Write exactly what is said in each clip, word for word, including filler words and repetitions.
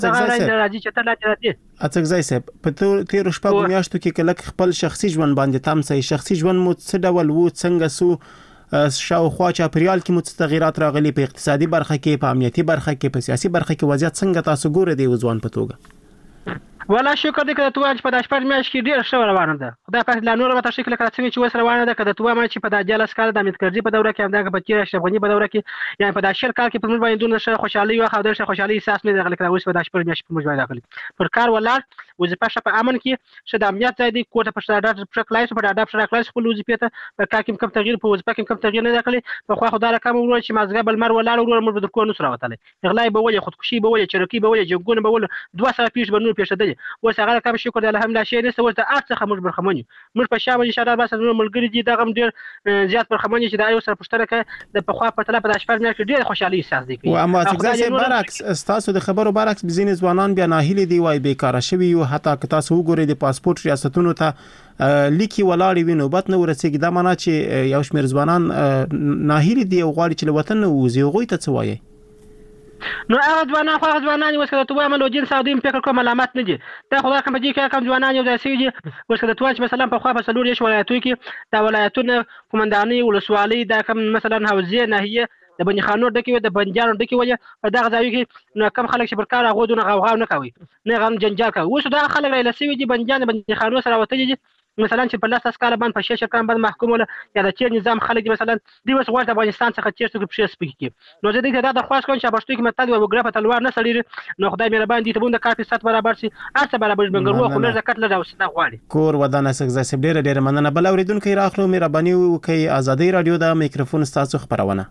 راځي چې تل راځي اڅکزای صاحب په تیر شپږ میاشتو کې کله خپل شخصي ژوند باندې تام سي شخصي ژوند مو څه ډول وو څنګه سو شاوخوا چاپریال کې مو تغیرات راغلي په اقتصادي برخه کې په امنیتي برخه کې په سیاسي برخه کې وضعیت څنګه تاسو ګورئ دی ځوان په توګه ولا شکر دې کړه توه چې په داشپړ میاش کې ډیر ښه روانه ده خدای پاک لا نور به تشکل کړه چې وس روانه ده کده توه ما چې په داجل اسکار د امید کرځي په دوره کې هم دا په تیر شپږنی په دوره کې یعنی په داشر کال کې په موږ باندې دونه ښه خوشحالي او خو د خوشحالي احساس نه دغه کړه اوس په داشپړ میاش په موږ باندې داخلي پر کار ولاړ وظیفه شپ امن کې شه د امنیت ځای دی کوټه په شاډر په کلاس په ډاډ په کلاس په وظیفه ته په کار کې کم تغییر په وظیفه کې کم تغییر نه داخلي په خو خدای رقم ورو چې مازګه بل مر ولاړ ورو مر د کو نو سره وتاله اغلای به ولې خودکشي به ولې چرکی به ولې جنگونه به ولې دوه سره پیښ بنور پیښ ده اوس هغه کم شکر الحمدلله شي نه سوته ارڅه موږ برخمنو موږ په شامل شاډر بس ملګری دي دغه ډیر زیات برخمنو چې دا یو سره پښتنه د په خوا په طلب د اشفار مې ډیر خوشحالي احساس دي او اما څنګه برعکس تاسو د خبرو برعکس بزین ځوانان بیا ناهیلي دی وای بیکاره شوی او حتی که تاسو وګورئ د پاسپورت ریاستونو ته لیکي ولاړ وینو بت نو ورسېږي دا معنا چې یو شمېر ځوانان ناهیلي دی او غواړي چې له وطن ووځي هغوی ته څه وایي نو هغه ځوانان خو هغه ځوانان اوس کله توه عمل وجین سعودي فکر کوم علامات نه دي دا خدای کوم دي کې کوم ځوانان یو ځای سيږي اوس کله توه مثلا په خوا په سلور یش ولایتو کې دا ولایتونه کومنداني ولسوالۍ دا کوم مثلا حوزه ناحیه د بني خانور دکې د بنجارو دکې وجه په دغه ځای کې نو کم خلک چې پر کار غوډونه غوغا نه کوي نه غم جنجال کوي اوس دا خلک را لسوي دي بنجان بني خانور سره وته دي مثلا چې په لاس اسکار باندې په شیشه کار باندې محکوم ولا یا د چیر نظام خلک مثلا دی وس ورته افغانستان څخه چیر څخه په سپیک کې نو زه دې دا د خواص کوم چې پښتو کې متل او ګرافه تلوار نه سړي نو خدای مهربان دي ته بوند کار په سات برابر شي ارڅ برابر بنګرو خو نه زکات لږ اوس نه غواړي کور ودانه سګزا سب ډېر ډېر مننه بل اوریدونکو راخلو مهرباني وکي ازادي رادیو د میکروفون تاسو خبرونه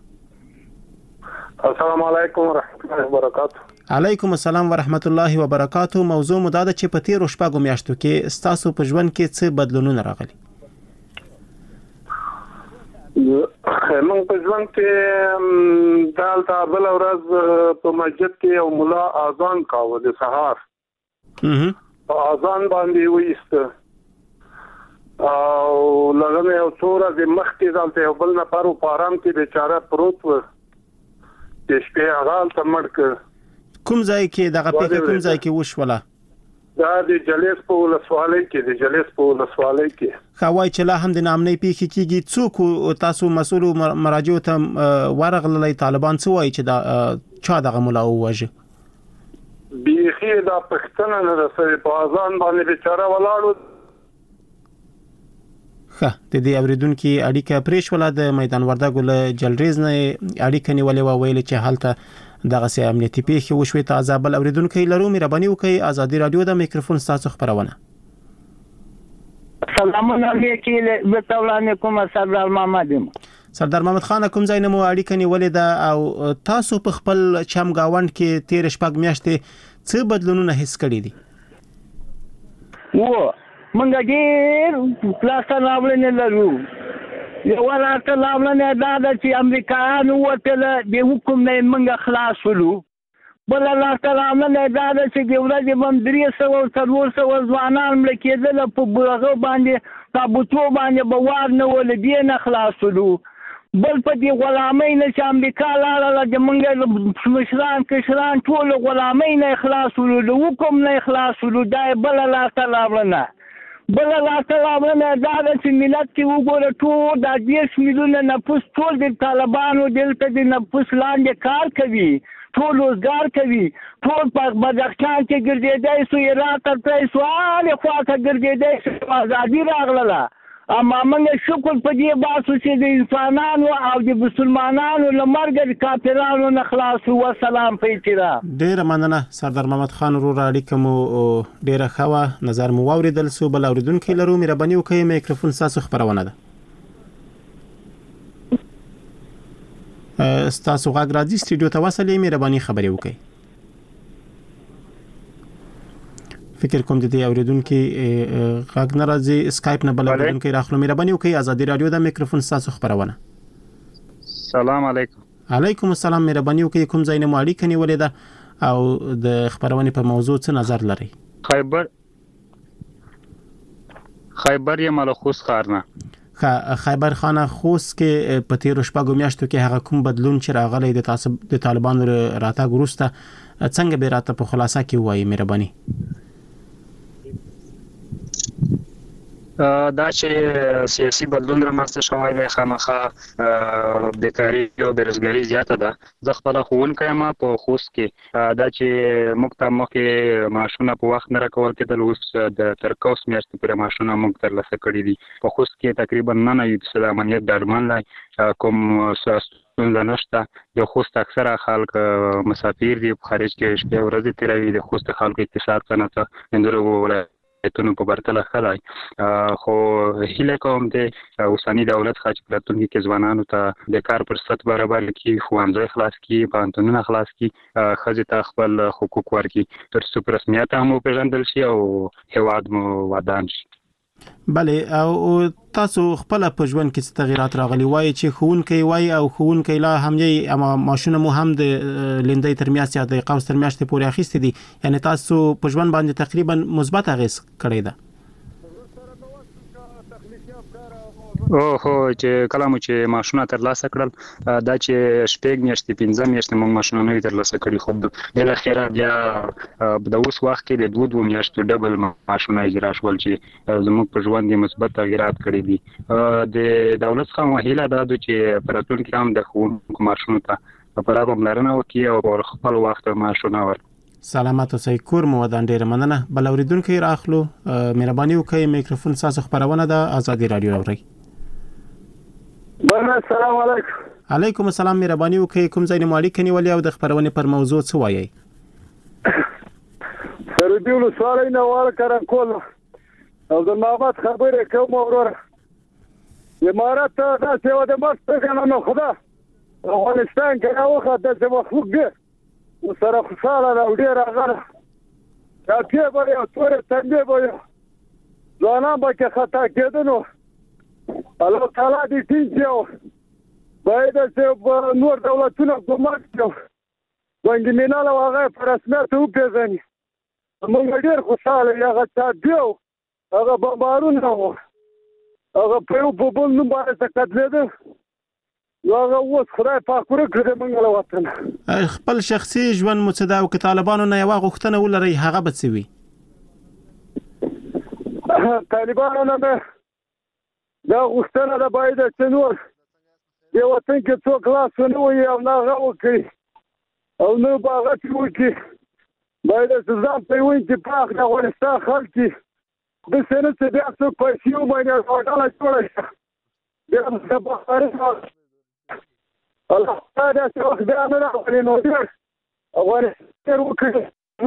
السلام علیکم ورحمۃ اللہ وبرکاتہ علیکم السلام ورحمت الله وبرکاتہ موضوع مداده چې په تیر شپږو میاشتو کې ستاسو په ژوند کې څه بدلونونه راغلي موږ په ژوند کې دالته بل ورځ په مسجد کې یو مولا اذان کاوه د سهار اها اذان باندې وایست او لږه یو څوره د مخکې دالته بل نه پارو پارام کې بیچاره پروت و د شپې هغه تمړک کوم ځای کې دغه پیښه کوم ځای کې وشوله دا د جلیس په ولسوالۍ کې د جلیس په ولسوالۍ کې خوای چې لا هم د نامنې پیښه کېږي څوک تاسو مسؤل مراجع ته ورغللې طالبان څه وایي چې دا چا دغه مولا وواژه بیخي دا پښتنه نه رسېږي په اذان باندې بیچاره ولاړو ښه د دې اوریدونکو اړیکه پرېښ ولا د میدان وردګو له جلریز نه اړیکه نیولې و ویل چې حالت دغه سي امنیتي پیښه وشوي تازه بل اوریدونکو لرو مهرباني وکي ازادي رادیو د میکروفون تاسو خبرونه سلام علیکم وتعالى کوم سردار محمد سردار محمد خان کوم ځای نه مو اړیکه نیولې ده او تاسو په خپل چم گاوند کې تیر شپږ میاشتې څه بدلونونه حس کړی دي و منګه ډیر پلاسټر راولنه لرو یو ورته راولنه دا چې امریکایانو وته د حکومت نه منګه خلاص ولو بل الله تعالی نه دا چې د ورځې باندې درې سو او څلور سو ځوانان مړ کېدل په بغه باندې تابوتو باندې بوار نه ول دي نه خلاص ولو بل په دې غلامۍ نه چې امریکا لاله د منګه مشران کشران ټول غلامۍ نه خلاص ولو د حکومت نه خلاص ولو دا بل الله تعالی نه بل الله تعالی نه دا چې ملت کې وګوره ټول د دیش میلیونه نفوس ټول د طالبانو دلته د نفوس لاندې کار کوي ټول روزګار کوي ټول په بدخشان کې ګرځېدای سو ایران ته پرې سوال خو ته ګرځېدای سو ازادي راغله اما موږ شکر په دې باسو چې د انسانانو او د مسلمانانو لمرګ کافرانو نه خلاص او سلام په احترام ډیر مننه سردار محمد خان ورو اړیکه مو ډیره خوا نظر مو اوریدل سو بل اوریدونکو لرو مهرباني وکړئ میکروفون تاسو خبرونه ده تاسو غږ راځي سټډیو ته وصلې مهرباني خبرې وکړئ فکر کوم د دې اوریدونکو غږ نه راځي اسکایپ نه بل اوریدونکو راخلو مهرباني وکړئ ازادي رادیو د میکروفون تاسو خبرونه سلام علیکم علیکم السلام مهرباني وکړئ کوم ځای نه مو اړیکه نیولې ده او د خبرونه په موضوع څه نظر لري خیبر خیبر یم له خوست خارنه خیبر خانه خوست کې په تیر شپږو میاشتو کې هغه کوم بدلون چې راغلی د تاسو د طالبانو راتګ وروسته څنګه به راته په خلاصه کې وایي مهرباني؟ دا چې سیاسي بدلون رامنځته شوی دی خامخا بیکاري او بیروزګاري زیاته ده. زه خپله ښوونکی یم په خوست کې. دا چې موږ ته مخکې معاشونه په وخت نه راکول کېدل، اوس د تر کوس میاشتې پورې معاشونه موږ ترلاسه کړي دي. په خوست کې تقریبا نه نوي فیصد امنیت ډاډمن دی، کوم ستونزه نشته. د خوست اکثره خلک مسافر دي، په خارج کې شپې ورځې تېروي. د خوست خلکو اقتصاد صنعت د نورو ولایتونو په پرتله ښه دی، خو هیله کوم د اوسني دولت څخه چې په راتلونکي کې ځوانانو ته د کار فرصت برابر کړي، ښوونځي خلاص کړي، پوهنتونونه خلاص کړي، ښځې ته خپل حقوق ورکړي، تر څو په رسمیت هم وپېژندل شي او هېواد مو ودان شي. بله، او تاسو خپل په ژوند کې څه تغیرات راغلي؟ وایي چې ښوونکی وایي او ښوونکی لا هم یې اما ماشونه مو هم د لیندۍ تر میاشتې یا د قوس تر میاشتې پورې اخیستې دي، یعنی تاسو په ژوند باندې تقریبا مثبت اغېز کړی ده. او هو چې کله مو چې معاشونه ترلاسه کړل، دا چې شپږ میاشتې پنځه میاشتې موږ معاشونه نه وي ترلاسه کړي، خو بالاخره بیا د اوس وخت کې د دوه دوه میاشتو ډبل معاشونه اجرا شول چې زموږ په ژوند کې مثبت تغیرات کړي دي. د دولت څخه مو هیله دا ده چې په راتلونکي کې هم د ښوونکو معاشونو ته پوره پاملرنه وکړي او په خپل وخت معاشونه ورکړي. سلامات اوسئ. کور مو ودان. ډیره مننه. بل اوریدونکي راخلو، مهرباني وکړئ میکروفون تاسو خبرونه ده آزادي رادیو اورئ. بله، السلام علیکم. علیکم السلام. مهرباني وکړئ کوم ځای نه مو اړیکه نیولې او د خبرونې پر موضوع څه وایي؟ سرودي ولسوالۍ نه واره کرنکول او د محمد خبرې کوم وروره. امارت ته داسې یوه د مرګ پېژنه نو خدا افغانستان کې راوخه داسې مخلوق دی ورسره خوشحاله ده او ډېر هغه ټاپې به یې او تورې تنبې به یې ځوانان به کې خطا کېده. نو الله تعالی دې ټینګ کړي او باید چې نور دولتونه ګمرک کړي، بانک ملل او هغه په رسمیت وپېژني. موږ ډېر خوشحاله یو. هغه ټاپې او هغه بمبارونه وو، هغه په یو په بل نوم باندې څه قتلېده، نو هغه اوس خدای پاک ورک کړي موږ له وطنه. خپل شخصي ژوند مو څه ده او که طالبانو نه یوه غوښتنه ولرئ هغه به څه وي؟ طالبانو نه مې دا غوښتنه ده باید چې نور دې وطن کې څوک لاس ونه وهي او نه هغه وکړي او نه به هغه پرې وکړي. باید چې ځان پرې وایي پاک د افغانستان خلک دي، داسې نه چې بیا څوک پیسې ومني او ډله جوړه شي بیا د بخاري الله تعالی داسې وخت بیا نه راغلی. نو ډېر افغانستان وکړي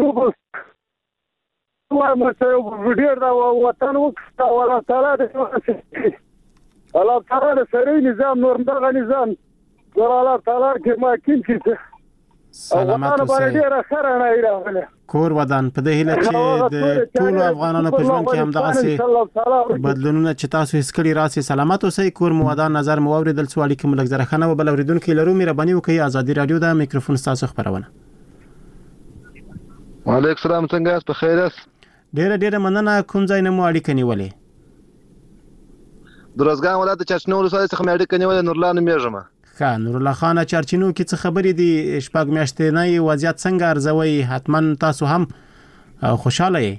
وایم چې ډېر د وطن وکړه او الله تعالی دې الله تعالی د سړی نظام نور دغه نظام نور الله تعالی کې ماکین کړي. سلامات اوسئ. کور ودان. په دې هیله چې د ټولو افغانانو په ژوند کې همدغسې بدلونونه چې تاسو هیڅ کړي راسي. سلامات اوسئ. کور مو ودان. نظر مو واورېدل، څو اړیکې مو لږ زرخانه و. بل اورېدونکي لرو، مهرباني وکړئ آزادي رادیو ده میکروفون ستاسو خبرونه. وعلیکم السلام. څنګه یاست؟ په خیر یاست؟ ډېره ډېره مننه. کوم ځای نه مو اړیکه نیولې؟ د روزګان ولایت د چارچینو ولسوالۍ څخه مې اړیکه نیولې. نورالله نومېږم. ښه نورالله خانه، چارچینو کې څه خبرې دي؟ شپږ میاشتنی وضعیت څنګه ارزوئ؟ حتما تاسو هم خوشحاله یې؟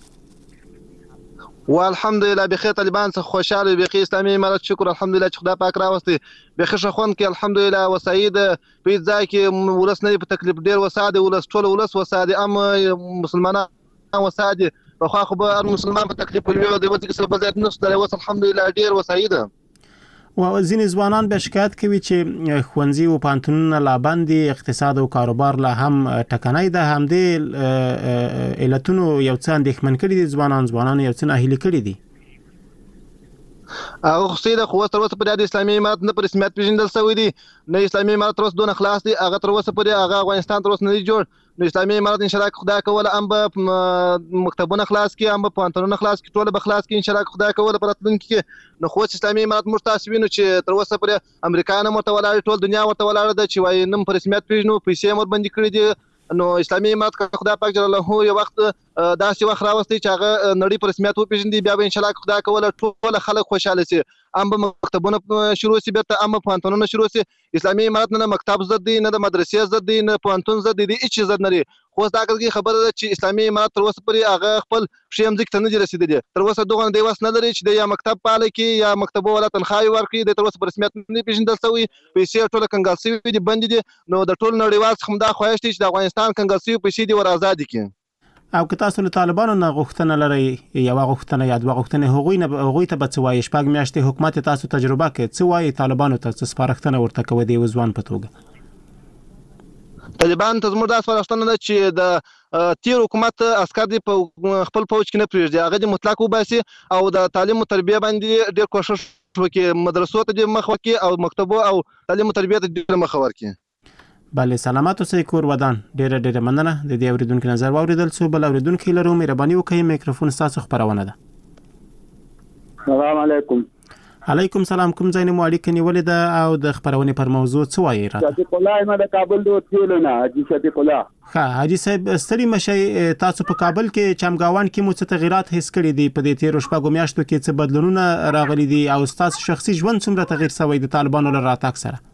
والحمدلله بخیر. طالبان څخه خوشحاله، بخیر اسلامي امارت شکر الحمدلله چې خدای پاک راوستي بخیر ښه خوند کې الحمدلله. وسعید په ځای کې ولس نه په تکلیف ډېر وساده، ولس ټول ولس وساده، ام مسلمانان وساده په خو خو به مسلمان په تکلیف ویو د وځي څه بل ځای نشته. اوس الحمدلله ډېر وسعید. و ځینې ځوانان به شکایت کوي چې ښوونځي او پوهنتونونه لا بند دي، اقتصاد او کاروبار لا هم ټکنی ده. همدې علتونو یو څه اندېښمن کړي دي ځوانان ځوانان یو څه ناهیلي کړي دي. هغه خو سیده خو تر اوسه پورې د اسلامي امارت نه په رسمیت پیژندل شوی دی، نه اسلامي امارت تر اوسه دونه خلاص دی. هغه تر اوسه پورې هغه افغانستان تر اوسه نه دی جوړ. نو اسلامي امارت ان شاء الله خدای کوله هم به مکتبونه خلاص کړي، هم به پوهنتونونه خلاص کړي، ټول به خلاص کړي ان شاء الله خدای کوله په راتلونکي کې. نو خو اسلامي امارت موږ تاسو وینو چې تر اوسه پورې امریکا نه مرته ولاړ، ټول دنیا ورته ولاړ ده چې وایي نن په رسمیت پیژنو، پیسې مور باندې کړې دي. نو اسلامي امارت خدای پاک جل له یو وخت داسې وخت راوستي چې هغه نړۍ په رسمیت وپېژني بیا به ان شاء الله خدای کوله ټول خلک خوشاله شي ام به مکتبونه شروع شي بیرته ام پوهنتونونه شروع شي اسلامي امارت نه مکتب زده دي نه د مدرسې زده دي نه پوهنتون زده دي هیڅ زده نه لري خو دا کله خبره ده چې اسلامي امارت تر اوسه پورې هغه خپل شی مزګ ته نه دي رسیدلي تر اوسه دغه دی واس نه لري چې د یا مکتب پاله کې یا مکتب ولا تنخواهي ورکړي د تر اوسه په رسمیت نه پیژندل شوی پیسې ټول کنګل شوی دي بند دي نو د ټول نړیوال څخه دا خوښ دي چې د افغانستان کنګل شوی پیسې دي ور آزاد دي او که تاسو له طالبانو نه غوښتنه لرئ یا غوښتنه یا دوه غوښتنې هغوی نه هغوی ته به څه وایي شپږ میاشتې حکومت تاسو تجربه کړې څه وایي طالبانو ته څه سپارښتنه ورته کوي د وزوان په توګه طالبان ته زموږ د سپارښتنه ده چې د تیر حکومت عسكر دی په خپل فوج کې نه پریږدي هغه د مطلق وباسي او د تعلیم او تربیه باندې ډېر کوشش وکړي مدرسو ته د مخ وکړي او مکتبو او تعلیم او تربیه ته ډېر مخ ورکړي بله سلامات اوسئ کور ودان ډیره ډیره مننه د دې اوریدونکو نظر واوریدل څو بل اوریدونکو لرو مهرباني وکړئ میکروفون ستاسو خبرونه ده السلام علیکم علیکم سلام کوم ځای نه مو اړیکه نیولې ده او د خبرونه پر موضوع څه وایي راته صدیق الله ما د کابل د وکیل نه حاجی صدیق الله ها حاجی صاحب ستړي مشي تاسو په کابل کې چمګاوان کې مو څه تغیرات حس کړي دي په دې تیر شپږو میاشتو کې څه بدلونونه راغلي دي او تاسو شخصي ژوند څومره تغیر شوی د طالبانو له راتګ سره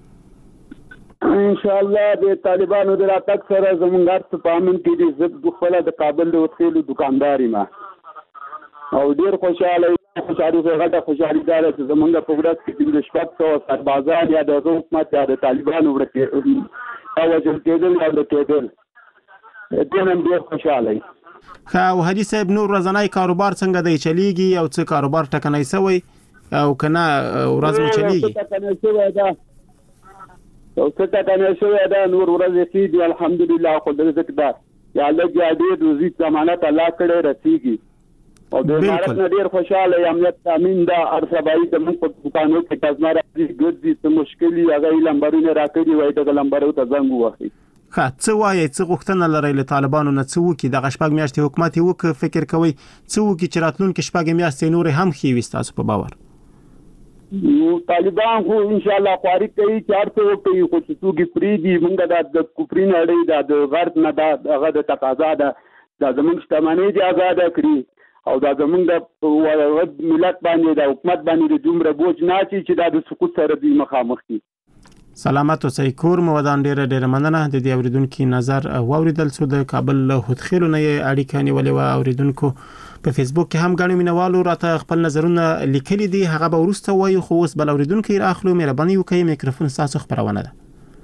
ان شاء الله د طالبانو د راتګ سره زمونږ څه پامن کې دي زه خپل د کابل د وکیل دکاندار ما او ډیر خوشاله خوشاله غټه خوشاله دار چې زمونږ په ورځ کې د شپږ سوه سربازان یا د حکومت یا د طالبانو ورته او وجل کېدل یا د کېدل دې نن ډیر خوشاله ښه او حاجی صاحب نور ورځنی کاروبار څنګه دی چلیږي او څه کاروبار ټکنی شوی او کنه ورځ مو چلیږي او څه ټکنی شوی دا نور ورځې کېږي الحمدلله خو د رزق دار یا الله جادي روزي ضمانت الله کړی رسیږي او د امارت نه ډیر خوشاله امنیت تامین دا ارسبای د من په دکانو کې تاسو راځي ګرځي څه مشکلي هغه لمبرونه راکړي وای د لمبرو ته زنګ وخی ښه څه وایي څه غوښتنه لري له طالبانو نه څه وکي د شپږ میاشتې حکومت وک فکر کوي څه وکي چې راتلونکي شپږ میاشتې نور هم خي وستاسو په باور نو طالبان خو ان شاء الله خواري کوي چې ارته کوي خو چې توګي فری دي موږ د کوپرین اړې د غرب نه د هغه د تقاضا ده د زمونږ شتمنۍ دي آزاد کړی او د زمونږ د ملت باندې د حکومت باندې د دومره بوج نه چې د سقوط سره دی مخامخ دي سلامات اوسئ کور مو ودان ډیره ډیره مننه د دې اوریدونکو نظر واوریدل څو د کابل له هوتخیلو نه اړیکه نیولې و اوریدونکو په فیسبوک کې هم غاڼو مینوالو راته خپل نظرونه لیکلي دي هغه به ورسته وایي خو اوس بل اوریدونکو یې اخلو مهرباني وکړئ میکروفون تاسو خبرونه ده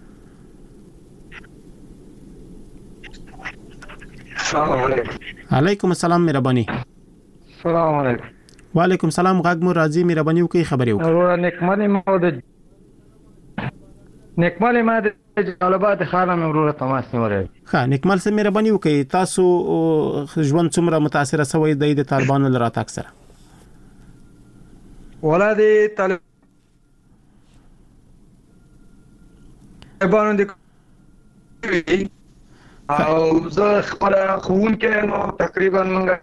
السلام علیکم علیکم السلام مهرباني السلام علیکم وعلیکم السلام غږ مو راځي مهرباني وکړئ خبرې وکړئ ورور نیکمنې مو د نیکمل ما د جلبات خانه مې ورور تماس نیولې ښه نیکمل سره مهرباني وکړئ تاسو ژوند څومره متاثر شوی دی د طالبانو له راتګ سره ولادي طالبانو د او زه خپل خون کې نو تقریبا موږ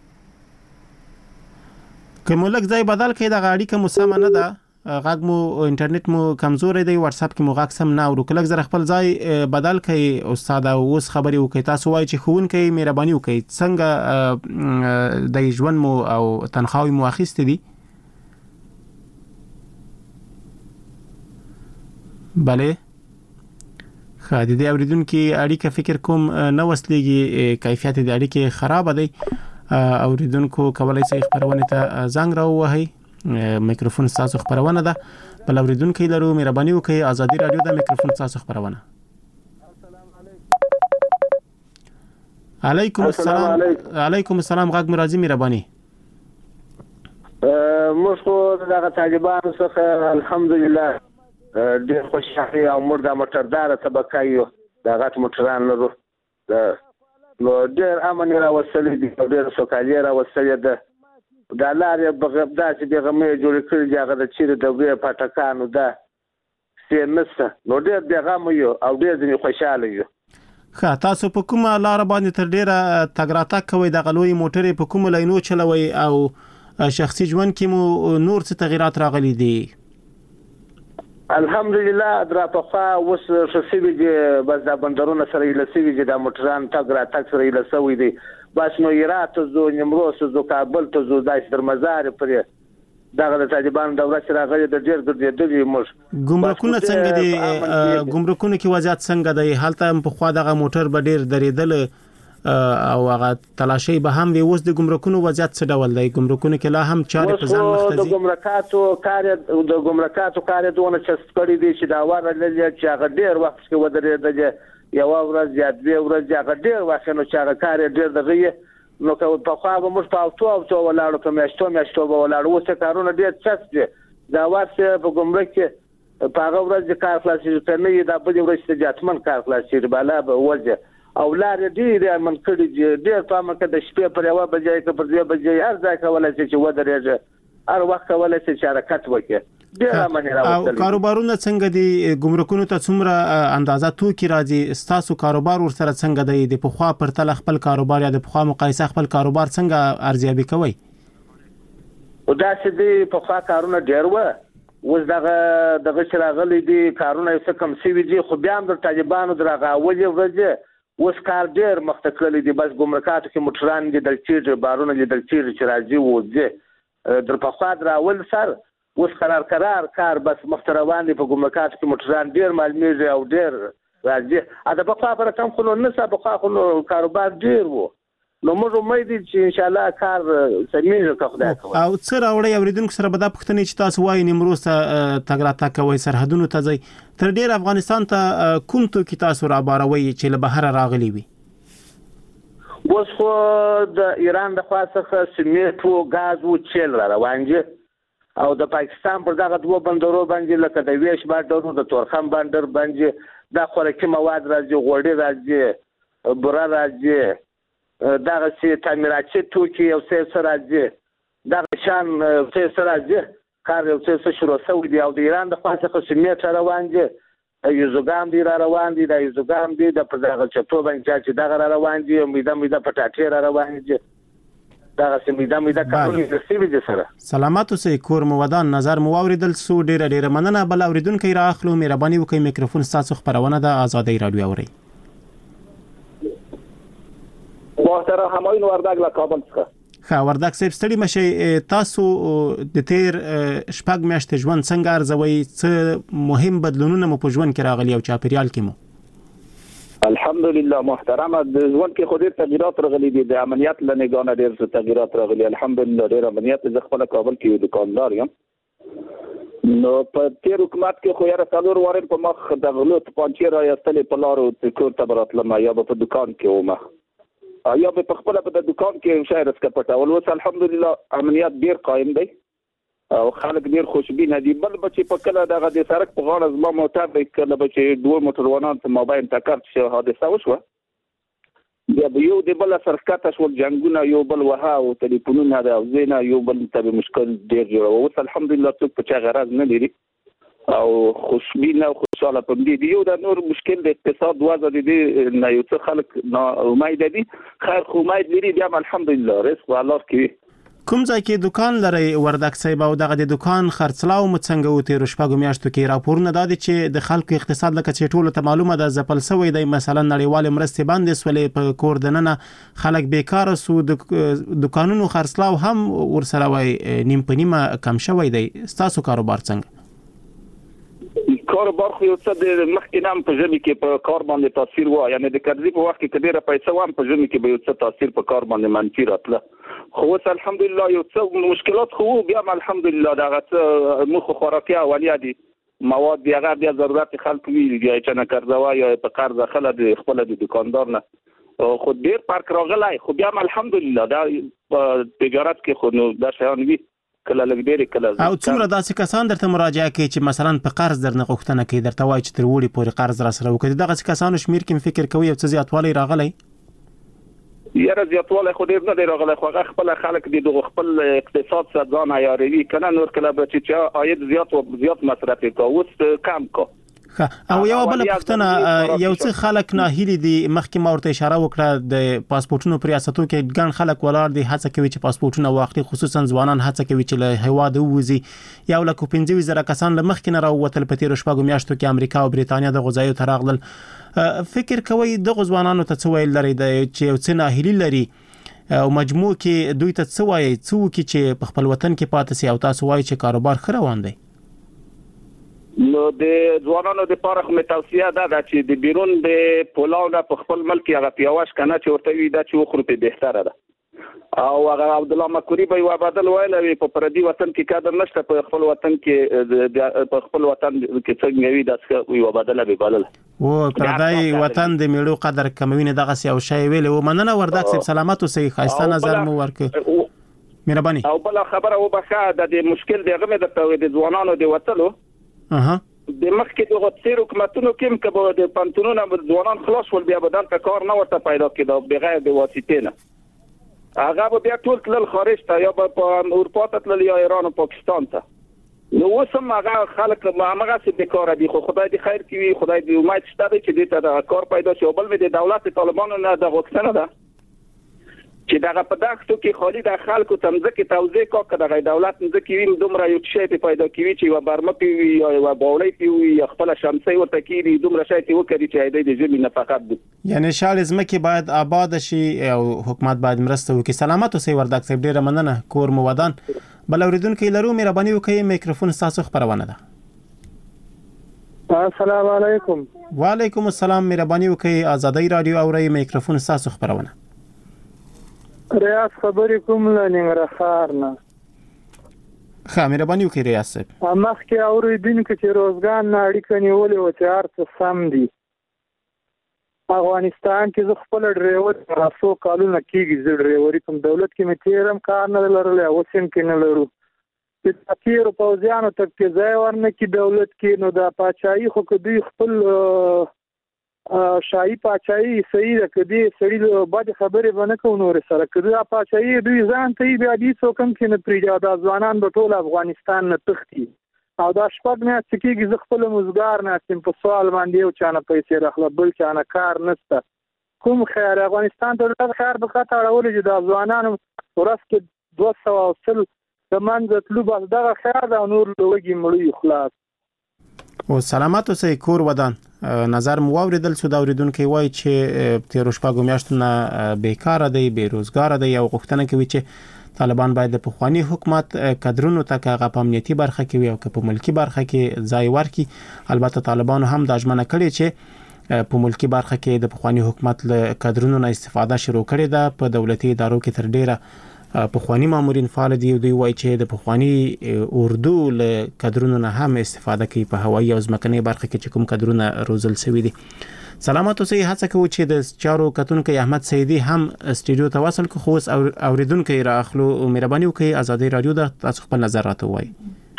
کوم لږ ځای بدل کړئ د غاړي کوم سم نه ده غږ مو انټرنیټ مو کمزورې دی واتس اپ کې مو غږ سم نه اورو کله زره خپل ځای بدل کړئ استاد اوس خبرې وکړئ تاسو وایي چې خون کوي مهرباني وکړئ څنګه د ژوند مو او تنخواهي مو اخیستې دي بله خا د دې اوریدونکو اړیکه فکر کوم نو وسلېږي کیفیت د اړیکې خراب دی اوریدونکو کولای شي خبرونه ته زنګ راووهي میکروفون تاسو خبرونه ده بل اوریدونکو لرو مهرباني وکړئ ازادي رادیو د میکروفون تاسو خبرونه علیکم السلام علیکم السلام غږ مرাজি مهرباني موږ خو دغه طالبانو څخه الحمدلله ډېر خوشاله او موږ د موټردار طبقه یو دغه موټران لرو نو ډېر امن راوستل دي ډېر سوکالي راوستل ده د لارې بغبدا چې دغه مې جوړ کړی دی هغه د چیرې د وې پټکانو ده سینسه نو ډېر دغه مې یو او ډېر دې خوشاله یو ښه تاسو په کومه لار باندې تر ډیره تګ راتګ کوئ د غلوی موټرې په کومه لاینو چلوي او شخصي ژوند کې مو نور څه تغیرات راغلي دي الحمدلله درا په اوس شسوي دي بس د بندرونو سره لسوي دي د موټران تګ را تګ سره لسوي دي بس نو هرات زو نیمروز زو کابل ته زو داش در مزار پرې دغه د طالبان دوره سره غړي د ډیر ګرځېدلې موږ ګمرکونه څنګه دي ګمرکونه کې وضعیت څنګه دی حالت په خوا دغه موټر به ډیر درېدل او هغه تلاشي به هم وي اوس د ګمرکونو وضعیت څه ډول دی ګمرکونه کې لا هم چارې په ځان مخته دي د ګمرکاتو کار د ګمرکاتو کار دونه چست کړی دی چې دا واره لږه چې هغه ډیر وخت کې ودرېدل یو ورځ یا دوه ورځې هغه ډیر وخت نو چې هغه کار ډیر دغه نو که په خوا به موږ په اوتو اوتو ولاړو په میاشتو میاشتو به ولاړو اوس کارونه ډیر چست دي دا واسه په ګمرک کې په هغه ورځ کار خلاصېږي ته نه دا په دې ورځ ته جاتمن کار خلاصېږي بالا به وځي او لارې ډېرې من کړي دي ډېر په امر کې د شپې پر یوه بجې کې پر دوه بجې هر ځای کولی شي چې ودرېږي هر وخت کولی شي چې حرکت وکړي ډېر امن یې راوستلی او کاروبارونه څنګه دي ګمرکونو ته څومره اندازه توکي راځي ستاسو کاروبار ورسره څنګه دی د پخوا پرتله خپل کاروبار یا د پخوا مقایسه خپل کاروبار څنګه ارزیابي کوئ او داسې دي پخوا کارونه ډېر وه اوس دغه دغه چې راغلی دي کارونه یې څه کم شوي دي خو بیا هم د طالبانو د هغه اولې ورځې اوس کار ډېر مخته کړلی دی بس ګمرکاتو کې موټران لیدل کېږي بارونه لیدل کېږي چې راځي وځي در پخوا در اول سر اوس قرار قرار کار بس مخته روان دی په ګمرکاتو کې موټران ډېر معلومیږي او ډېر راځي د پخوا په رقم خو نو نه پخوا خو نو کاروبار ډېر و نو موږ امید دي چې ان شاء الله کار سمېږي که خدای کوي او څه راوړی اورېدونکو سره به دا پوښتنې چې تاسو وایي نیمروز ته تګ راتګ کوئ سرحدونو ته ځئ تر ډېره افغانستان ته کوم توکي تاسو راباروئ چې له بهره راغلي وي اوس خو د ایران د خوا څخه سمنټ و ګاز و چیل را روان دي او د پاکستان پر دغه دوه بندرو باندې لکه د ویش بندر د تورخم بندر باندې دا خوراکي مواد راځي غوړي راځي بوره راځي دغه چې تعمیراتي توکي یو څه سره راځي دغه شان څه سره راځي کار یو څه شروع شوی دی او د ایران د خوا څخه سمنټ روان دي یوزګام دی را روان دي د یوزګام دی د پر دغه چتو باندې چې دغه را روان دي میده میده پټاټې را روان دي دغه سمیده میده کارونه د سیوی دي سره سلامات اوسئ کور مو ودان نظر مو واوریدل سو ډیره ډیره مننه بل اوریدونکو را اخلو مهرباني وکړئ میکروفون تاسو خبرونه د آزادۍ رادیو اوري محترم همایون وردک له کابل څخه ښه وردک صاحب ستړي مشئ تاسو د تیر شپږ میاشتې ژوند څنګه ارزوئ څه مهم بدلونونه مو په ژوند کې راغلي او چاپیریال کې مو الحمدلله محترمه د ژوند کې خو ډېر تغییرات راغلي دي د امنیت له نگاه نه ډېر تغییرات راغلي الحمدلله ډېر امنیت زه خپل کابل کې دکاندار یم نو په تیر حکومت کې خو یاره څلور وارې په مخ د غلو توپانچې راایستلې په لارو کور ته به راتلم یا به په دکان کې ومه یا به په خپله په د دکان کې شی رسکه پټول اوس الحمدلله امنیت ډېر قایم دی او خلک ډېر خوشبینه دي بل به چې په کله دغه د سړک په غاړه زما موټر دی کله به چې دوه موټروانان په مابین ټکر چې حادثه وشوه بیا به یو د بل سره ښکته شول جنګونه یو بل وها او تلیفونونه د اوزینه یو بل ته به مشکل ډېر جوړ اوس الحمدلله څوک په چا غرض نه لري او خوشبینه او خوشاله په دې دی یو د نور مشکل د اقتصاد وضع دي نه یو څه خلک امید دي خیر خو امید لري بیا الحمدلله رزق الله کوي کوم ځای کې دکان لري وردک صاحب او دغه د دکان خرڅلاو مو څنګه و تیر شپږ میاشتو کې راپورونه دادي چې د خلکو اقتصاد لکه چې ټولو ته معلومه ده ځپل سوی دی مثلا نړیوال مرستې باندې سولې په کور دننه خلک بیکاره سو د دکانونو خرڅلاو هم ورسره وای نیم په نیمه کم شوی دی تاسو کاروبار څنګه کاروبار خو یو څه د مخکې نام په ژمي کې په کار باندې تاثیر و یعنی د قرضې په وخت کې کډیره پیسې وام په ژمي کې به یو څه تاثیر په کار باندې منفي راتله خو اوس الحمدلله یو څه مشکلات خو بیا الحمدلله دغه څه مخ خوراکي اولیا دي مواد بیا هغه بیا ضرورت خلک وی یا چې نه قرضوا یا په قرض خله د خپل د دکاندار نه خو ډیر پارک راغلی خو بیا الحمدلله دا تجارت کې خو نو دا شیان وی کله لګ ډېر کله او څومره داسې کسان درته مراجعه کوي چې مثلا په قرض درنه غوښتنه کوي درته وایي چې تر وړي پورې قرض را سره وکړي دغه کسانو شمیر کې فکر کوي او څه زیاتوالی راغلی یاره زیاتوالی خو ډېر نه دی راغلی خو هغه خپل خلک دي دغه خپل اقتصاد څخه ځان عیاروي کنه نور کله به چې عاید زیات او زیات مصرف کوي اوس کم کو او یو بل پښتنه یو څه خلک ناهیلي دي مخکې ما ورته اشاره وکړه د پاسپورتونو پر ریاستو کې ګڼ خلک ولاړ دي هڅه کوي چې پاسپورتونه واخلي خصوصا ځوانان هڅه کوي چې له هیواد ووځي یو لک پنځه زره کسان له مخکې نه راووتل په تیرو شپږو میاشتو کې امریکا او بریتانیا د غځایو ته راغلل فکر کوي د ځوانانو ته څه ویل لري چې یو څه ناهیلي لري او مجموع کې دوی ته څه وایي څو کې چې په خپل وطن کې پاتې سي او تاسو وایي چې کاروبار ښه روان دی نو د ځوانانو د لپاره کومه توصیه ده چې د بیرون د پولاو په خپل ملک هغه پیاوش کنه چې ورته وي دا چې خو په بهتره ده او هغه عبد الله مکوري به یو بدل ویل په پردي وطن کې کادر نشته په خپل وطن کې په خپل وطن کې څنګه وي دا څه یو بدل به بدل او پردای وطن د میړو قدر کموي نه دغه سی او شی ویل او مننه وردک صاحب سلامات اوسئ خاصه نظر مو ورکړ مهرباني او بل خبره وبخا د مشکل دغه مې د ځوانانو د وټلو اها د مخکې د غوښتنو حکومتونو کې کبه د پانتونونو ځوانان خلاص ول بیا بدل په کار نه ورته پیدا کېده بغیر د واسطې نه هغه بیا ټول تل خارج ته یا په اروپا ته تل یا ایران او پاکستان ته نو وسم هغه خلک هغه څه بیکاره دي خو خدای دې خیر کوي خدای دې امید شته چې دې ته کار پیدا شي او بل د دولت طالبانو نه د غوښتنه ده چې دغه په دغه کې خالي د خلکو تمځکه توزیع کا کړه دولت مځکه ویم دومره یو شی پیدا کوي چې و برمه پیوي یا و باولې پیوي یا خپل شمسي ورته کیږي دومره شی ته وکړي چې د ژمي نه فقط دي یعنی شال زمکه باید آباد شي او حکومت باید مرسته وکړي سلامات اوسئ وردک صاحب ډیره مننه کور مو ودان بل اوریدونکو لرو مهرباني وکړئ میکروفون تاسو خبرونه ده السلام علیکم وعلیکم السلام مهرباني وکړئ آزادۍ رادیو اوري میکروفون تاسو خبرونه ریاض خبرې کوم له ننګرهار نه ښه مهرباني وکړئ ریاض صاحب مخکې اورېدونکو چې روزګان نه اړیکه نیولې وه چې هر څه سم دي افغانستان کې زه خپله ډریور څو کالونه کېږي زه ډریوري کوم دولت کې مې تېر هم کار نه لرلی اوس هم کې نه لرو چې تېرو پوځیانو ته کې ځای ورنه کړي دولت کې نو دا پاچاهي خو که دوی خپل شاهي پاچاهي صحیح ده که دې سړي بدې خبرې به نه کوو نورې سره که دا پاچاهي دوی ځان ته یي بیا دې څوک هم کې نه پرېږدي دا ځوانان به ټول افغانستان نه تښتي او دا شپږ میاشتې کېږي زه خپله مزګار ناست یم په سوال باندې یو چا نه پیسې راخله بل چا نه کار نشته کوم خیر افغانستان ته ډېر خیر په خطه اړولی چې دا ځوانان ورځ کې دوه سوه او سل د منځه تلو بس دغه خیر ده او نور له وږي مړیو خلاص او سلامات اوسئ کور ودان نظر مو واوریدل څو دا اوریدونکي وایي چې تیرو شپږو میاشتو نه بیکاره دی بیروزګاره دی او غوښتنه کوي چې طالبان باید د پخواني حکومت کادرونو ته که هغه په امنیتي برخه کې وي او که په ملکي برخه کې ځای ورکړي البته طالبانو هم دا ژمنه کړې چې په ملکي برخه کې د پخواني حکومت له کادرونو نه استفاده شروع کړې ده په دولتي ادارو کې تر ډیره پخوانی مامورین فعال دي دوی وایي چې د پخوانی اردو له کادرونو نه هم استفاده کوي په هوایي او ځمکنۍ برخه کې چې کوم کادرونه روزل شوي دي سلامات اوسئ هڅه کوو چې د چارو کتونکو احمد سیدی هم استودیو ته وصل کو خو اوس اوریدونکو راخلو مهرباني وکړئ آزادۍ رادیو ده تاسو خپل نظر راته وایي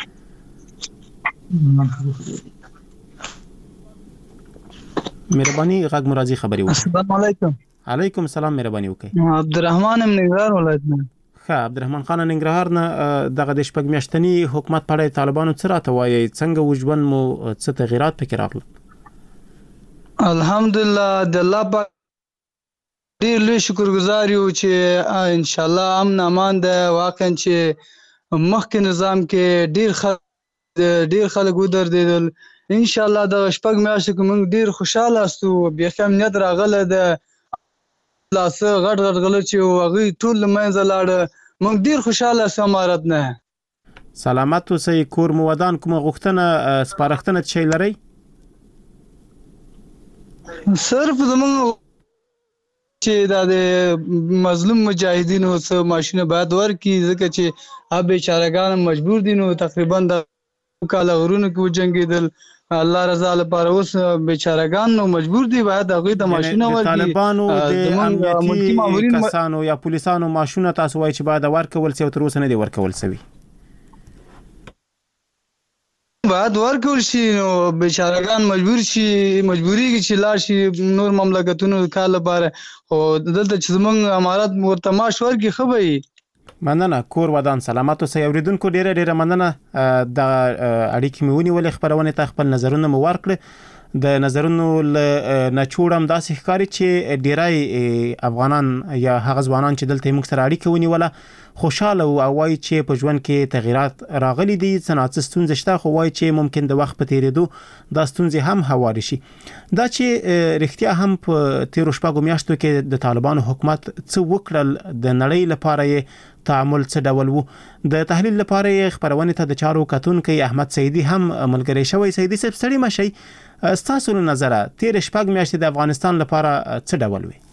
مهرباني غږ مرازي خبري وکړئ السلام علیکم علیکم السلام مهرباني وکړئ عبدالرحمن ام ننګرهار ولایت نه ښه عبدالرحمن خان ننګرهار نه دغه د شپږ میاشتني حکومت په اړه طالبانو څه راته وایي څنګه وژوند مو څه تغیرات پکې راغلل الحمدلله د الله پاک ډېر لوی شکرګزار یو چې ان شاء الله امن امان ده واقعا چې مخکې نظام کې ډېر خلک ډېر خلک ودرېدل ان شاء الله د شپږ میاشتو کې موږ ډېر خوشاله استو بیخي امنیت راغله ده لاسه غټ غټ غلط چې هغه ټول لمنځه لاړه موږ ډیر خوشاله سو امارت نه سلامات اوسئ کور مو ودان کومه غوښتنه سپارښتنه چي لري صرف زموږ چې دا د مظلوم مجاهدینو څخه ماشینه باید ورکړي ځکه چې اب بیچارهګان مجبور دي نو تقریبا د کال غرونو کې وجنګیدل الله رضا لپاره اوس بیچارهګان نو مجبور دي باید هغه د ماشینه ورکړي طالبانو د امنیتي کسانو یا پولیسانو ماشونه تاسو وایي چې باید ورکول شي او تر اوسه نه دي ورکول شوی باید ورکول شي نو بیچارهګان مجبور شي مجبوریږي چې لاړ شي نور مملکتونو کار لپاره او دلته چې زمونږ امارات ورته معاش ورکړي ښه به وي مننه. کور ودان سلامت اوسئ. اوریدونکو ډیره ډیره مننه د اړیکې مې ونیولې، خبرونه ته خپل نظرونه مو ورکړل. د نظرونو نه چوړم داسې ښکاري چې ډیرای افغانان یا هغه ځوانان چې دلته موږ سره اړیکه ونیوله خوشاله او وایي چې په ژوند کې تغیرات راغلي دي، صنعت ستونزې شته، خو وایي چې ممکن د وخت په تیریدو دا ستونزې هم هواري شي. دا چې رښتیا هم په تیرو شپږو میاشتو کې د طالبانو حکومت څه وکړل، د نړۍ لپاره یې تعامل څه ډول وو. د تحلیل لپاره یې خبرونه ته د چارو کتونکي احمد سیدی هم ملګری شوی. سیدی صاحب ستړي مشي، ستاسو نظر تیر شپږ میاشتې د افغانستان لپاره څه ډول وي؟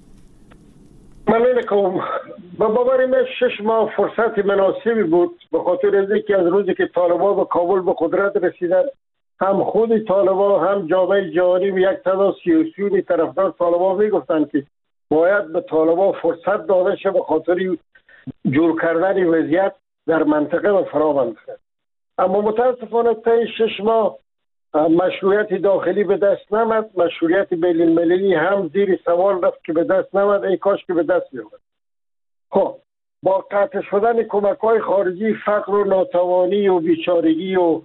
مننه کوم. به باور من شش ماه فرصت مناسبی بود به خاطر اینکه از روزی که طالبان به کابل به قدرت رسیدن هم خود طالبان هم جامعه جهانی و یک تعداد سیاسیون طرفدار طالبان میگفتند که باید به طالبان فرصت داده شه به خاطر جور کردن وضعیت در منطقه و فرامند. اما متاسفانه طی شش ماه مشروعیت داخلی به دست نمد، مشروعیت بین المللی هم زیر سوال رفت که به دست نمد، ای کاش که به دست می‌آمد. خب با قطع شدن کمک‌های خارجی فقر و ناتوانی و بیچارگی و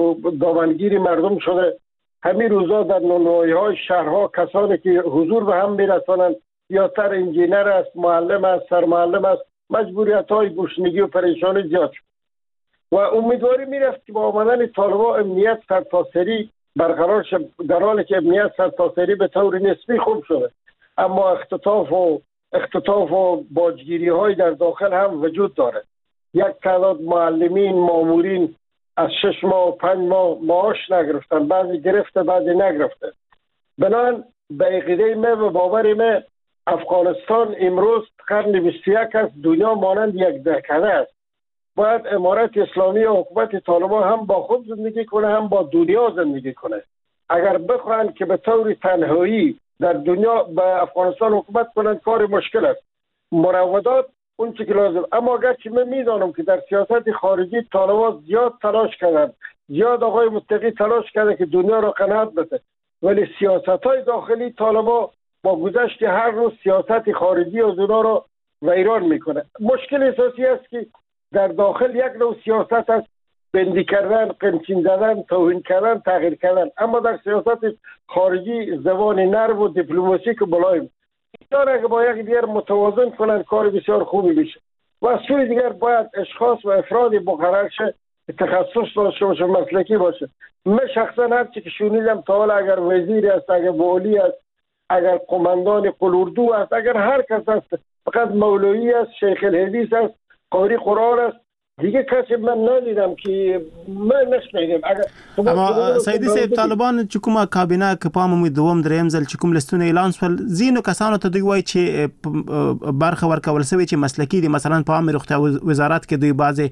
دامنگیر مردم شده. همین روزا در نونوایی‌های شهرها کسانی که حضور به هم می‌رسانند یا تر انجینر است، معلم است، سرمعلم است، مجبوریت‌های گشنگی و پریشانی زیاد شد. و امیدواری میرفت که با آمدن طالبان امنیت سرتاسری برقرار شد، در حالی که امنیت سرتاسری به طور نسبی خوب شده، اما اختطاف و اختطاف و باجگیری های در داخل هم وجود داره. یک تعداد معلمین، مامورین از شش ماه و پنج ماه معاش نگرفتن، بعضی گرفته بعضی نگرفته. بنابراین به عقیده من و باور من افغانستان امروز قرن بیست و یک است، دنیا مانند یک دهکده است. باید امارت اسلامی و حکومت طالبان هم با خود زندگی کنه هم با دنیا زندگی کنه. اگر بخواهند که به طور تنهایی در دنیا به افغانستان حکومت کنند کار مشکل است. مروادات اون چی که لازم. اما اگرچه من میدانم که در سیاست خارجی طالبان زیاد تلاش کردند، زیاد آقای متقی تلاش کرده که دنیا را قناعت بده، ولی سیاست‌های داخلی طالبان با گذشت هر روز سیاست خارجی از اونا را ویران میکنه. مشکل اساسی است که در داخل یک نوع سیاست است، بندی کردن، قمچین زدن، توهین کردن، تغییر کردن. اما در سیاست خارجی زبان نرم و دیپلماسی که بلایم اینا اگه با یک دیگر متوازن کنن کار بسیار خوبی میشه. و از سوی دیگر باید اشخاص و افرادی مقرر شه تخصص داشته باشه، مسلکی باشه. من شخصا هر چی که شنیدم تا حالا اگر وزیر است، اگر والی است، اگر قماندان قلوردو است، اگر هر کس است، فقط مولوی است، شیخ الحدیث است، قاری قرآن است، دیگه کسی من ندیدم که من نشنیدم. اما سیدی صاحب طالبان چې کومه کابینه که پام مو دوم دریم ځل چې کوم لستونه اعلان شول، زینو کسانو ته دوی وایي چې برخه ورکول شوی چې مسلکی دي. مثلا په عامه روغتیا وزارت کې دوی بعضی